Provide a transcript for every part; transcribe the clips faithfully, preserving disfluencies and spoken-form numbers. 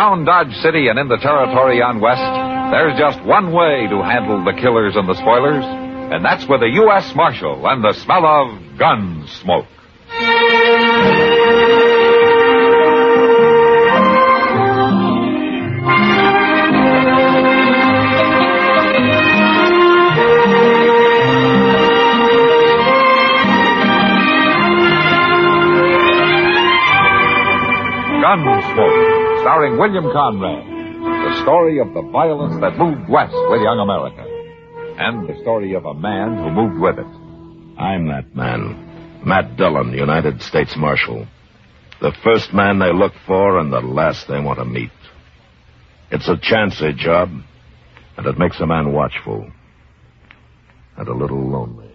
Around Dodge City and in the territory on West, there's just one way to handle the killers and the spoilers, and that's with a U S Marshal and the smell of gun smoke. Gunsmoke, starring William Conrad. The story of the violence that moved west with young America. And the story of a man who moved with it. I'm that man. Matt Dillon, United States Marshal. The first man they look for and the last they want to meet. It's a chancy job, and it makes a man watchful. And a little lonely.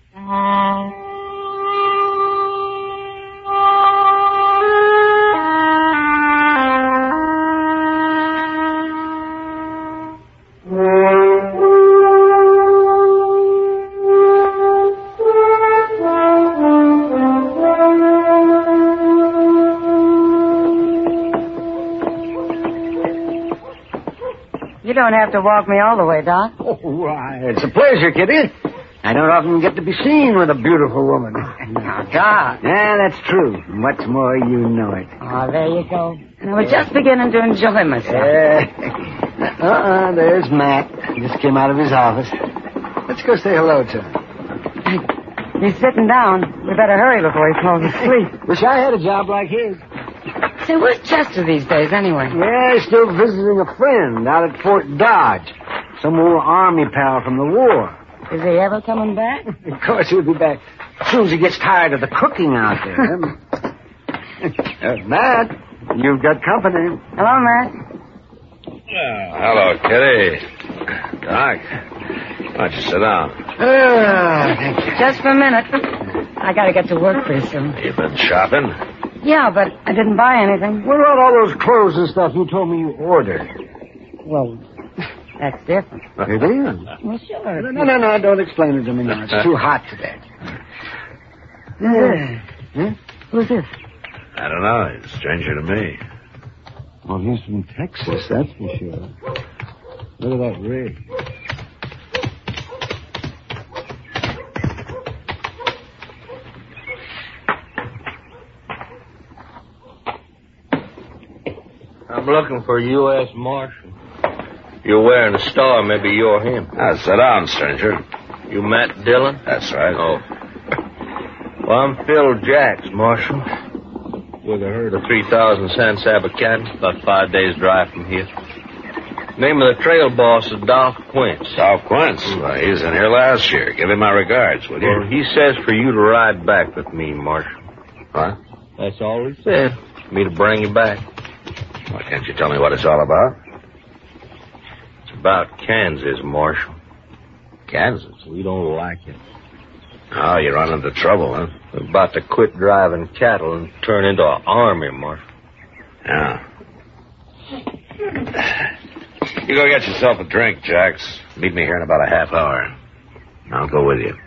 You don't have to walk me all the way, Doc. Oh, why, it's a pleasure, Kitty. I don't often get to be seen with a beautiful woman. Now, Doc. Yeah, that's true. What's more, you know it. Oh, there you go. And I was just beginning to enjoy myself. Uh, uh-uh, there's Matt. Just came out of his office. Let's go say hello to him. He's sitting down. We better hurry before he falls asleep. Wish I had a job like his. Say, where's Chester these days, anyway? Yeah, he's still visiting a friend out at Fort Dodge. Some old Army pal from the war. Is he ever coming back? Of course, he'll be back as soon as he gets tired of the cooking out there. uh, Matt, you've got company. Hello, Matt. Well, hello, Kitty. Doc, why don't you sit down? Uh, thank you. Just for a minute. I gotta get to work pretty soon. You been shopping? Yeah, but I didn't buy anything. What about all those clothes and stuff you told me you ordered? Well, that's different. It is. Well, sure. No, no, no, don't explain it to me now. It's too hot today. Yeah. Huh? Who's this? I don't know. He's a stranger to me. Well, he's from Texas, that's for sure. Look at that rig. I'm looking for a U S Marshal. You're wearing a star. Maybe you're him. Ah, sit down, stranger. You Matt Dillon? That's right. Oh. Well, I'm Phil Jacks, Marshal. With a herd of three thousand San Saba cattle, about five days' drive from here. Name of the trail boss is Dolph Quince. Dolph Quince. Well, he was in here last year. Give him my regards, will you? Well, he says for you to ride back with me, Marshal. What? That's all he said. Me to bring you back. Well, can't you tell me what it's all about? It's about Kansas, Marshal. Kansas? We don't like it. Oh, you're running into trouble, huh? We're about to quit driving cattle and turn into an army, Marshal. Yeah. You go get yourself a drink, Jacks. Meet me here in about a half hour. I'll go with you.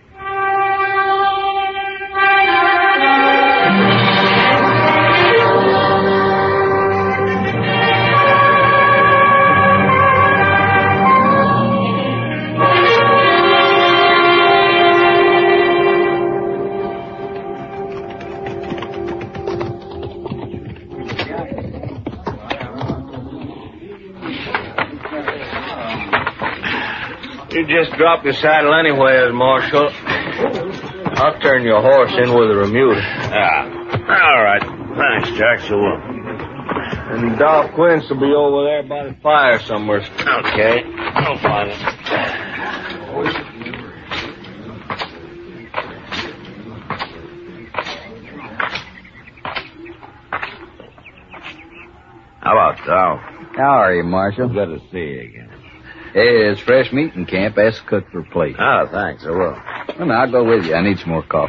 You just drop your saddle anywhere, Marshal. I'll turn your horse in with a remuda. Ah, all right. Thanks, Jacks. You will. And Dolph Quince will be over there by the fire somewhere. Okay. I'll find it. Hello, Dolph. How are you, Marshal? Good to see you again. Hey, it's fresh meat in camp. Ask the cook for a plate. Oh, thanks. I will. Well, now, I'll go with you. I need some more coffee.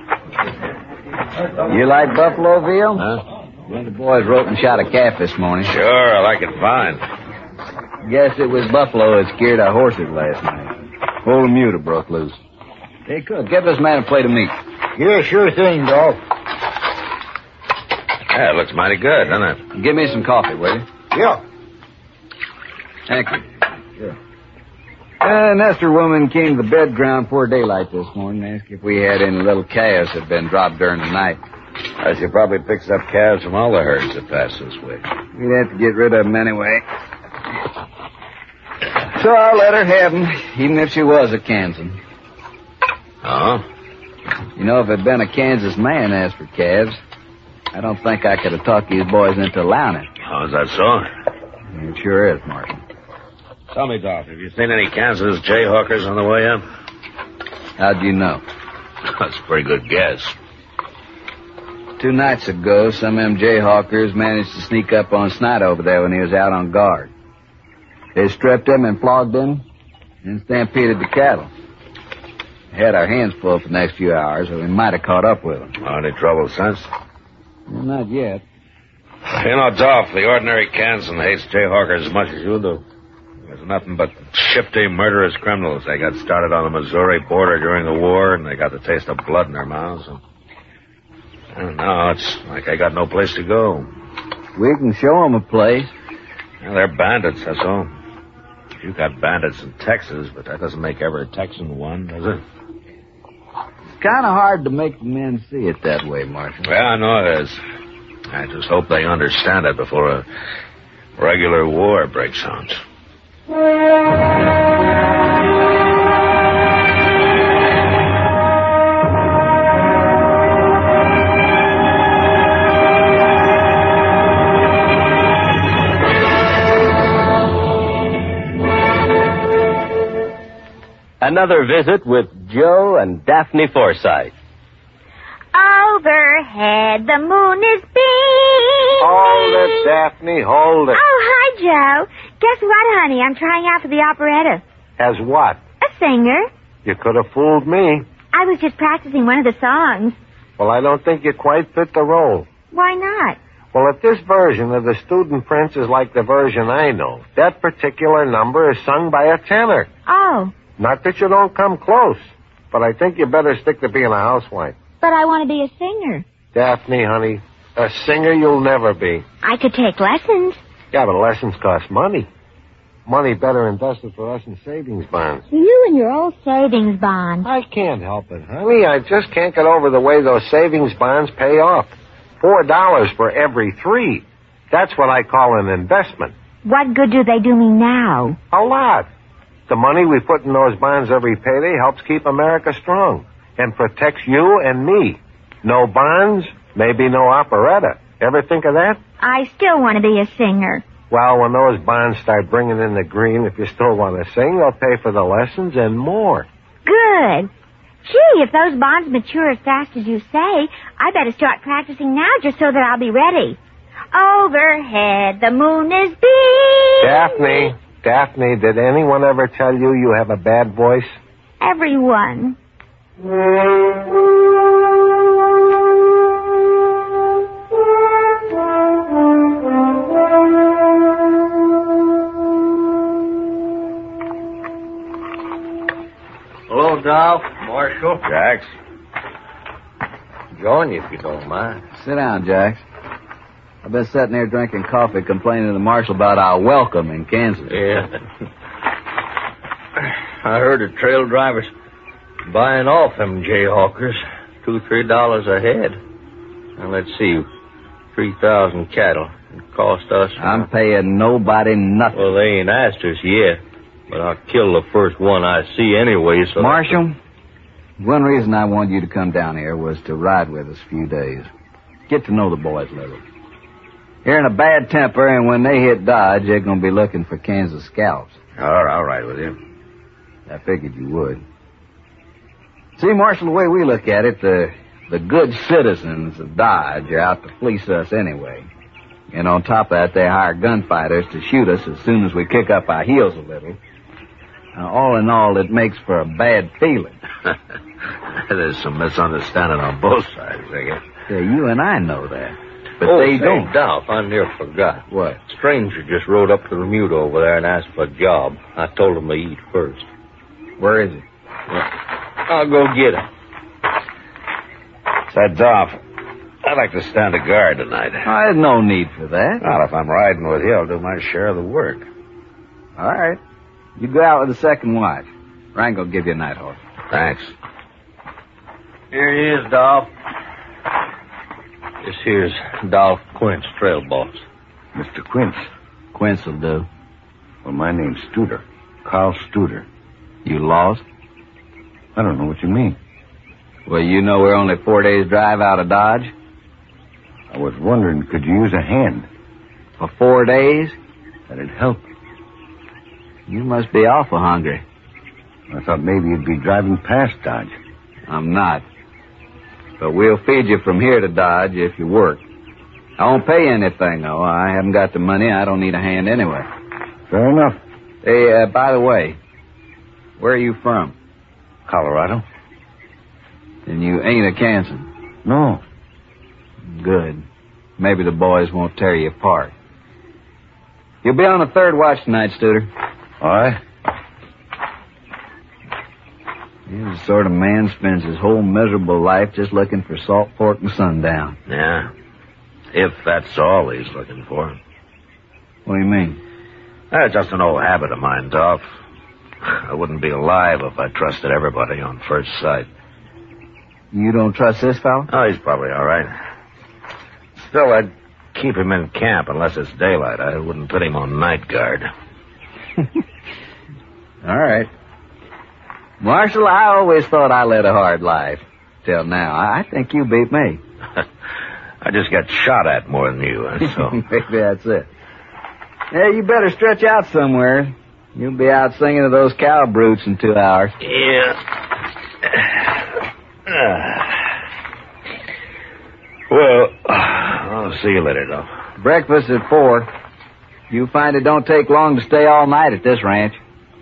You like buffalo veal? Huh? One of the boys wrote and shot a calf this morning. Sure, I like it fine. Guess it was buffalo that scared our horses last night. Old mule broke loose. Hey, cook, give this man a plate of meat. Yeah, sure thing, Dolph. Yeah, it looks mighty good, doesn't it? Give me some coffee, will you? Yeah. Thank you. Sure. Uh, Nestor woman came to the bed ground before daylight this morning and asked if we had any little calves that had been dropped during the night. Uh, she probably picks up calves from all the herds that pass this way. We'd have to get rid of them anyway. So I'll let her have them, even if she was a Kansan. Oh? You know, if it had been a Kansas man asked for calves, I don't think I could have talked these boys into allowing it. Oh, is that so? It sure is, Marshal. Tell me, Doc, have you seen any Kansas jayhawkers on the way up? How'd you know? That's a pretty good guess. Two nights ago, some of them jayhawkers managed to sneak up on Snyder over there when he was out on guard. They stripped him and flogged him and stampeded the cattle. We had our hands full for the next few hours, or we might have caught up with them. Oh, any trouble since? Well, not yet. You know, Dolph, the ordinary Kansan hates jayhawkers as much as you do. There's nothing but shifty, murderous criminals. They got started on the Missouri border during the war, and they got the taste of blood in their mouths. And, and now it's like they got no place to go. We can show them a place. Well, they're bandits, that's all. You got bandits in Texas, but that doesn't make every Texan one, does it? It's kind of hard to make the men see it that way, Marshal. Well, I know it is. I just hope they understand it before a regular war breaks out. Another visit with Joe and Daphne Forsythe. Overhead, the moon is beaming. Hold it, Daphne, hold it. Oh, hi, Joe. Guess what, honey? I'm trying out for the operetta. As what? A singer. You could have fooled me. I was just practicing one of the songs. Well, I don't think you quite fit the role. Why not? Well, if this version of the Student Prince is like the version I know, that particular number is sung by a tenor. Oh. Not that you don't come close, but I think you better stick to being a housewife. But I want to be a singer. Daphne, honey, a singer you'll never be. I could take lessons. Yeah, but lessons cost money. Money better invested for us in savings bonds. You and your old savings bond. I can't help it, honey. I just can't get over the way those savings bonds pay off. Four dollars for every three. That's what I call an investment. What good do they do me now? A lot. The money we put in those bonds every payday helps keep America strong and protects you and me. No bonds, maybe no operetta. Ever think of that? I still want to be a singer. Well, when those bonds start bringing in the green, if you still want to sing, they'll pay for the lessons and more. Good. Gee, if those bonds mature as fast as you say, I better start practicing now just so that I'll be ready. Overhead, the moon is beaming. Daphne, Daphne, did anyone ever tell you you have a bad voice? Everyone. Hello, Dolph. Marshal. Jax? Join you if you don't mind. Sit down, Jax. I've been sitting here drinking coffee complaining to the marshal about our welcome in Kansas. Yeah. I heard the trail drivers buying off them jayhawkers. Two, three dollars a head. Now, let's see. Three thousand cattle. It cost us... I'm paying nobody nothing. Well, they ain't asked us yet. But I'll kill the first one I see anyway, so... Marshal, one reason I wanted you to come down here was to ride with us a few days. Get to know the boys a little. You're in a bad temper, and when they hit Dodge, they're going to be looking for Kansas scalps. All right, all right with you. I figured you would. See, Marshal, the way we look at it, the, the good citizens of Dodge are out to fleece us anyway. And on top of that, they hire gunfighters to shoot us as soon as we kick up our heels a little. Now, all in all, it makes for a bad feeling. There's some misunderstanding on both sides, I guess. Yeah, you and I know that. But oh, they say, don't. Dolph, I near forgot. What? Stranger just rode up to the mute over there and asked for a job. I told him to eat first. Where is he? Well, I'll go get him. Said, Dolph, uh, I'd like to stand a guard tonight. Oh, there's no need for that. Well, if I'm riding with you, I'll do my share of the work. All right. You go out with the second watch. Rango will give you a night horse. Thanks. Here he is, Dolph. This here's Dolph Quince, trail boss. Mister Quince. Quince will do. Well, my name's Studer. Carl Studer. You lost? I don't know what you mean. Well, you know we're only four days' drive out of Dodge. I was wondering, could you use a hand? For four days? That'd help. You must be awful hungry. I thought maybe you'd be driving past Dodge. I'm not. But we'll feed you from here to Dodge if you work. I won't pay you anything, though. I haven't got the money. I don't need a hand anyway. Fair enough. Hey, uh, by the way, where are you from? Colorado? And you ain't a Kansan? No. Good. Maybe the boys won't tear you apart. You'll be on the third watch tonight, Studer. All right. He's the sort of man spends his whole miserable life just looking for salt pork and sundown. Yeah. If that's all he's looking for. What do you mean? That's just an old habit of mine, Dolph. I wouldn't be alive if I trusted everybody on first sight. You don't trust this fellow? Oh, he's probably all right. Still, I'd keep him in camp unless it's daylight. I wouldn't put him on night guard. All right. Marshal, I always thought I led a hard life. Till now. I think you beat me. I just get shot at more than you, so... Maybe that's it. Yeah, you better stretch out somewhere. You'll be out singing to those cow brutes in two hours. Yeah. Well, I'll see you later, though. Breakfast at four. You find it don't take long to stay all night at this ranch.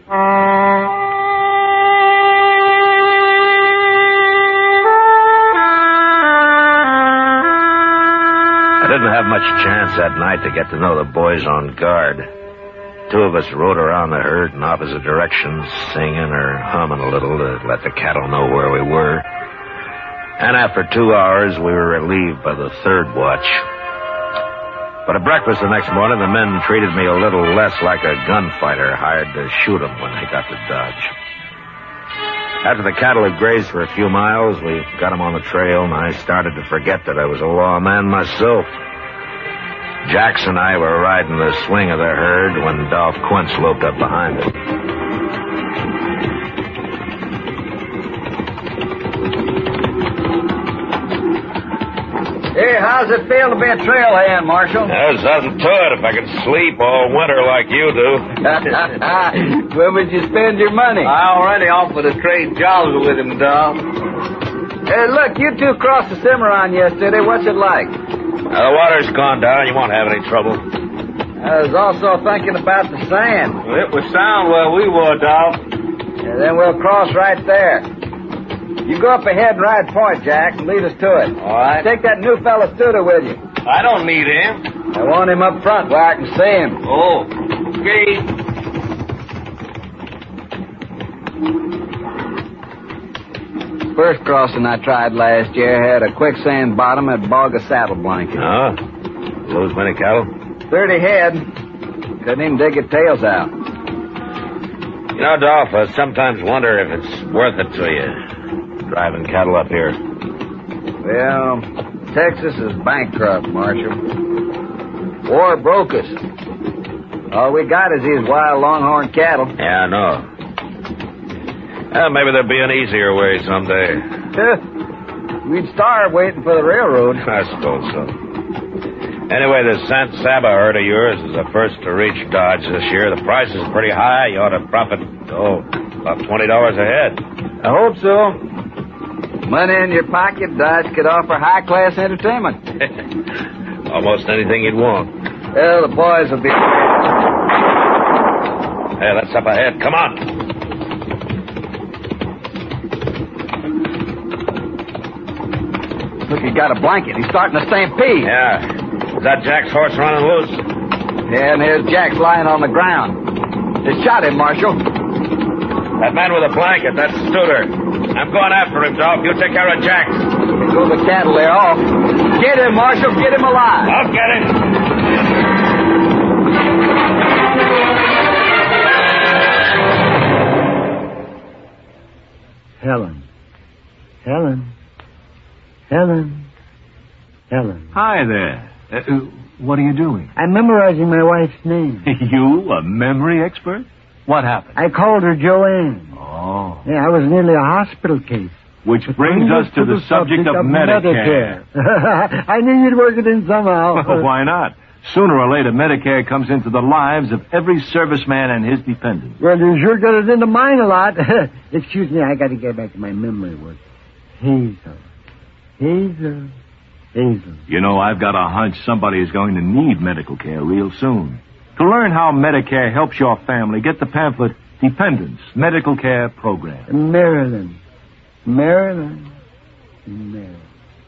I didn't have much chance that night to get to know the boys on guard. Two of us rode around the herd in opposite directions, singing or humming a little to let the cattle know where we were. And after two hours, we were relieved by the third watch. But at breakfast the next morning, the men treated me a little less like a gunfighter hired to shoot them when they got to Dodge. After the cattle had grazed for a few miles, we got them on the trail, and I started to forget that I was a lawman myself. Jax and I were riding the swing of the herd when Dolph Quince loped up behind it. Hey, how's it feel to be a trailhand, Marshal? There's nothing to it if I could sleep all winter like you do. Where would you spend your money? I already offered to trade jobs with him, Dolph. Hey, look, you two crossed the Cimarron yesterday. What's it like? Now, the water's gone down. You won't have any trouble. I was also thinking about the sand. Well, it was sound where we were, Dolph. Yeah, then we'll cross right there. You go up ahead and ride point, Jack, and lead us to it. All right. Take that new fella Studer with you. I don't need him. I want him up front where I can see him. Oh, okay. First crossing I tried last year had a quicksand bottom and bog a saddle blanket. Oh? Lose many cattle? Thirty head. Couldn't even dig your tails out. You know, Dolph, I sometimes wonder if it's worth it to you, driving cattle up here. Well, Texas is bankrupt, Marshal. War broke us. All we got is these wild longhorn cattle. Yeah, I know. Well, maybe there'll be an easier way someday. We'd starve waiting for the railroad. I suppose so. Anyway, this San Saba herd of yours is the first to reach Dodge this year. The price is pretty high. You ought to profit, oh, about twenty dollars a head. I hope so. Money in your pocket, Dodge could offer high-class entertainment. Almost anything you'd want. Well, the boys will be... Hey, that's up ahead. Come on. Look, he got a blanket. He's starting to stampede. Yeah. Is that Jack's horse running loose? Yeah, and there's Jack's lying on the ground. They shot him, Marshal. That man with a blanket, that's Studer. I'm going after him, Dolph. You take care of Jack. Go the cattle, they're off. Get him, Marshal. Get him alive. I'll get him. Helen. Helen. Helen. Helen. Hi there. Uh, what are you doing? I'm memorizing my wife's name. You, a memory expert? What happened? I called her Joanne. Oh. Yeah, I was nearly a hospital case. Which brings us to the subject of Medicare. Medicare. I knew you'd work it in somehow. Well, why not? Sooner or later, Medicare comes into the lives of every serviceman and his dependents. Well, you sure got it into mine a lot. Excuse me, I got to get back to my memory work. Hazel. Hazel. Hazel. You know, I've got a hunch somebody is going to need medical care real soon. To learn how Medicare helps your family, get the pamphlet Dependents Medical Care Program. Maryland. Maryland. Maryland.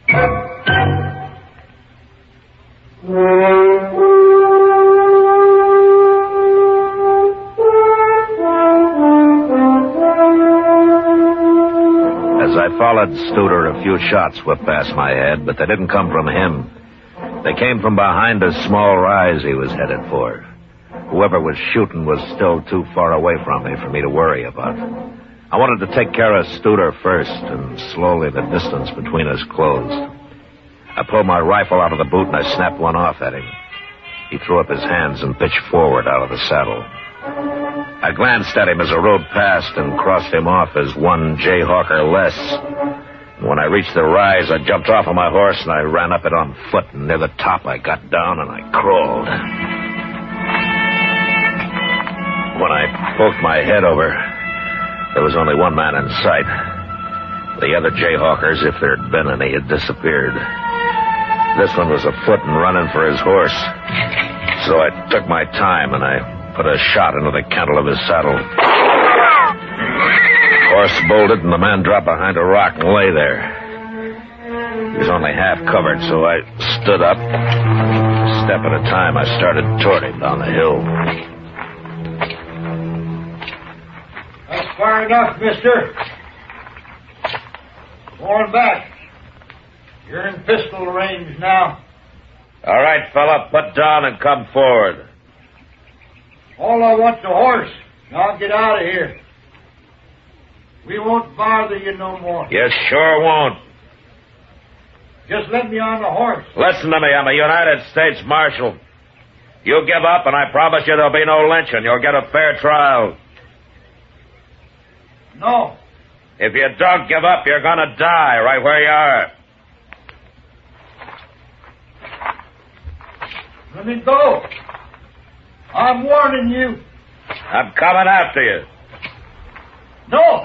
As I followed Studer, a few shots whipped past my head, but they didn't come from him. They came from behind a small rise he was headed for. Whoever was shooting was still too far away from me for me to worry about. I wanted to take care of Studer first, and slowly the distance between us closed. I pulled my rifle out of the boot and I snapped one off at him. He threw up his hands and pitched forward out of the saddle. I glanced at him as I rode past and crossed him off as one jayhawker less. And when I reached the rise, I jumped off of my horse and I ran up it on foot, and near the top I got down and I crawled. When I poked my head over, there was only one man in sight. The other jayhawkers, if there had been any, had disappeared. This one was afoot and running for his horse. So I took my time and I put a shot into the cantle of his saddle. Horse bolted and the man dropped behind a rock and lay there. He was only half covered, so I stood up. A step at a time, I started toward him down the hill. That's far enough, mister. Going back. You're in pistol range now. All right, fella, put down and come forward. All I want's a horse. Now get out of here. We won't bother you no more. You sure won't. Just let me on the horse. Listen to me, I'm a United States Marshal. You give up, and I promise you there'll be no lynching. You'll get a fair trial. No. If you don't give up, you're gonna die right where you are. Let me go. I'm warning you. I'm coming after you. No.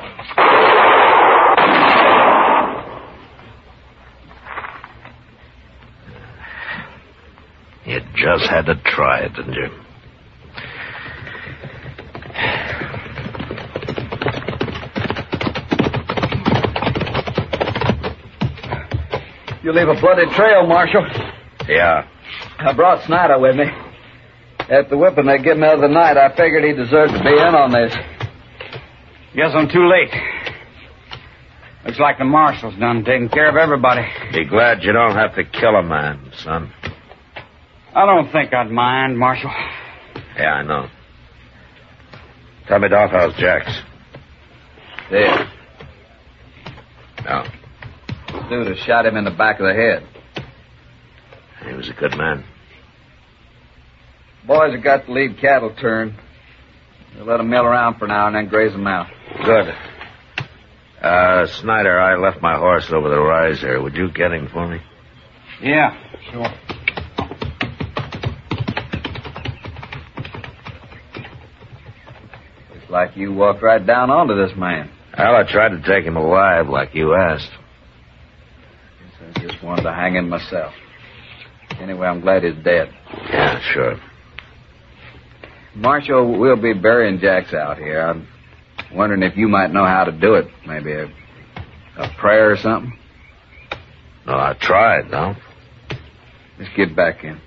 You just had to try it, didn't you? You leave a bloody trail, Marshal. Yeah. I brought Snyder with me. After the whipping they gave me the other night, I figured he deserved to be in on this. Guess I'm too late. Looks like the marshal's done taking care of everybody. Be glad you don't have to kill a man, son. I don't think I'd mind, Marshal. Yeah, I know. Tell me, Doc, how's Jax? There. No. Dude has shot him in the back of the head. He was a good man. Boys have got to leave cattle turn. We'll let them mill around for now and then graze them out. Good. Uh, Snyder, I left my horse over the rise there. Would you get him for me? Yeah, sure. Looks like you walked right down onto this man. Well, I tried to take him alive like you asked. I just wanted to hang him myself. Anyway, I'm glad he's dead. Yeah, sure. Marshal, we'll be burying Jax out here. I'm wondering if you might know how to do it. Maybe a, a prayer or something? No, I tried, no? Let's get back in.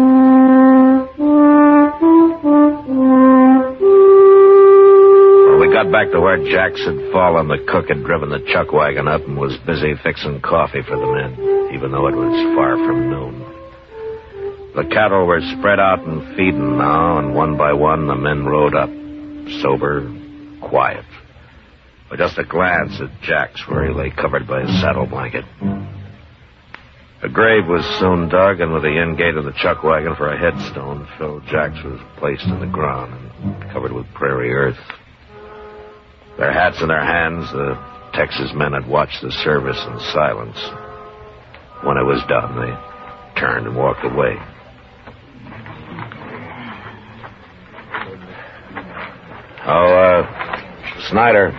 When we got back to where Jacks had fallen, the cook had driven the chuck wagon up and was busy fixing coffee for the men, even though it was far from noon. The cattle were spread out and feeding now, and one by one the men rode up, sober, quiet. With just a glance at Jacks where he lay covered by his saddle blanket. A grave was soon dug, and with the end gate of the chuck wagon for a headstone, Phil Jacks was placed in the ground and covered with prairie earth. Their hats in their hands, the Texas men had watched the service in silence. When it was done, they turned and walked away. Oh, uh, Snyder.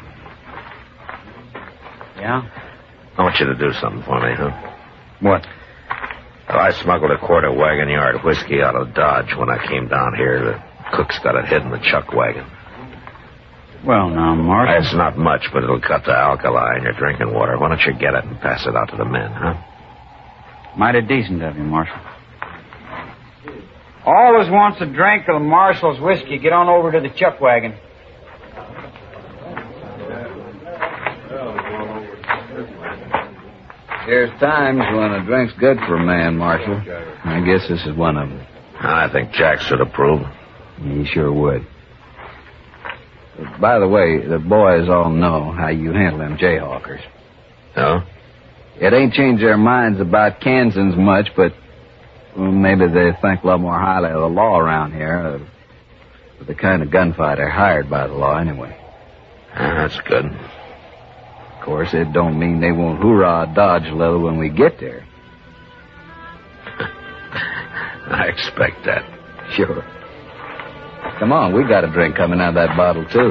Yeah? I want you to do something for me, huh? What? Well, I smuggled a quart of Wagon Yard whiskey out of Dodge when I came down here. The cook's got it hid in the chuck wagon. Well, now, Marshal. It's not much, but it'll cut the alkali in your drinking water. Why don't you get it and pass it out to the men, huh? Mighty decent of you, Marshal. Always wants a drink of the Marshal's whiskey. Get on over to the chuck wagon. There's times when a drink's good for a man, Marshal. I guess this is one of them. I think Jack should approve. He sure would. By the way, the boys all know how you handle them Jayhawkers. No? It ain't changed their minds about Kansans much, but well, maybe they think a lot more highly of the law around here. Uh, the kind of gunfighter hired by the law, anyway. Ah, that's good. Of course, it don't mean they won't hoorah Dodge a little when we get there. I expect that. Sure. Come on, we got a drink coming out of that bottle, too.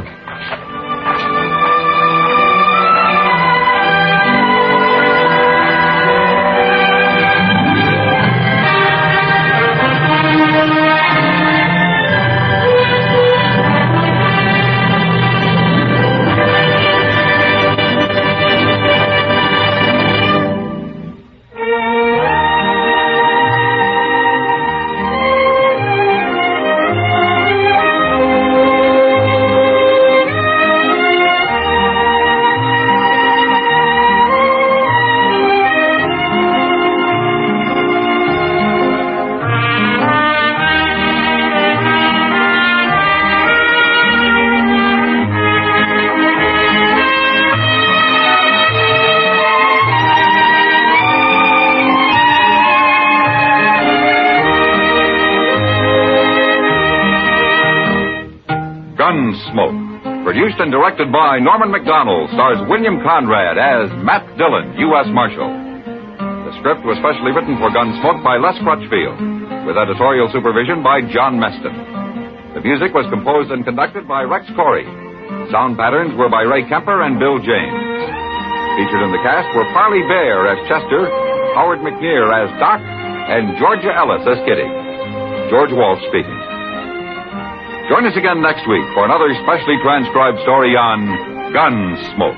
Gunsmoke. Produced and directed by Norman Macdonald, stars William Conrad as Matt Dillon, U S Marshal. The script was specially written for Gunsmoke by Les Crutchfield, with editorial supervision by John Meston. The music was composed and conducted by Rex Corey. Sound patterns were by Ray Kemper and Bill James. Featured in the cast were Parley Bear as Chester, Howard McNear as Doc, and Georgia Ellis as Kitty. George Walsh speaking. Join us again next week for another specially transcribed story on Gunsmoke.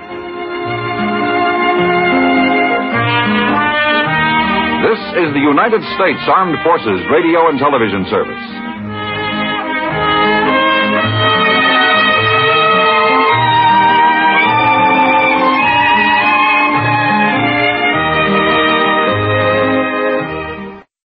This is the United States Armed Forces Radio and Television Service.